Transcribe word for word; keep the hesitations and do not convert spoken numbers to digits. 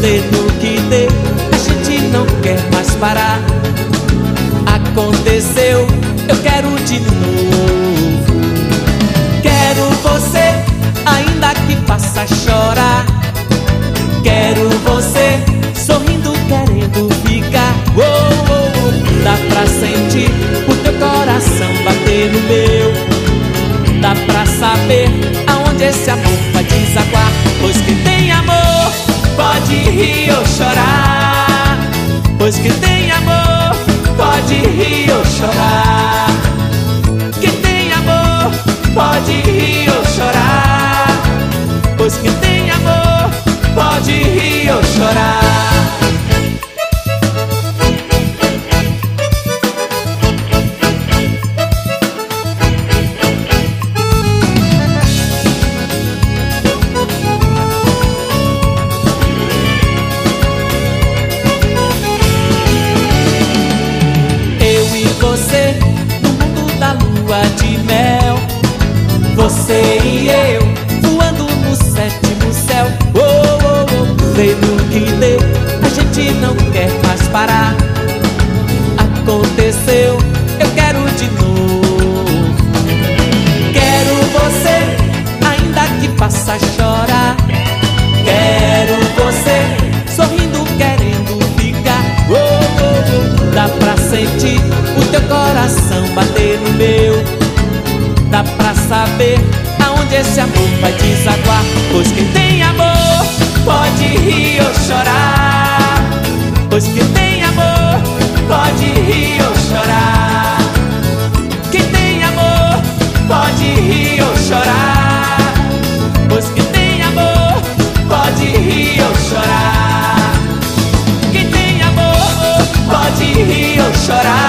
dê no que dê, a gente não quer mais parar. Aconteceu, eu quero de novo. Quero você, ainda que faça chorar. Quero você, sorrindo, querendo ficar. Oh, oh, oh. Dá pra sentir o teu coração bater no meu. Dá pra saber aonde esse amor vai desaguar. Pois quem tem amor pode rir ou chorar. Pois quem tem amor pode rir ou chorar. Quem tem amor pode rir ou chorar. Pois quem tem amor pode rir ou chorar. Você no mundo da lua de mel, você e eu voando no sétimo céu. Oh, oh, oh. Dê no que dê, a gente não quer mais parar. Aconteceu, eu quero de novo. Quero você, ainda que faça chorar. Quero você, sorrindo, querendo ficar. Oh, oh, oh. Dá pra sentir o teu coração bater no meu. Dá pra saber aonde esse amor vai desaguar. Pois quem tem amor pode rir ou chorar. Pois quem tem amor pode rir ou chorar. Quem tem amor pode rir ou chorar. Pois quem tem amor pode rir ou chorar. Quem tem amor pode rir ou chorar.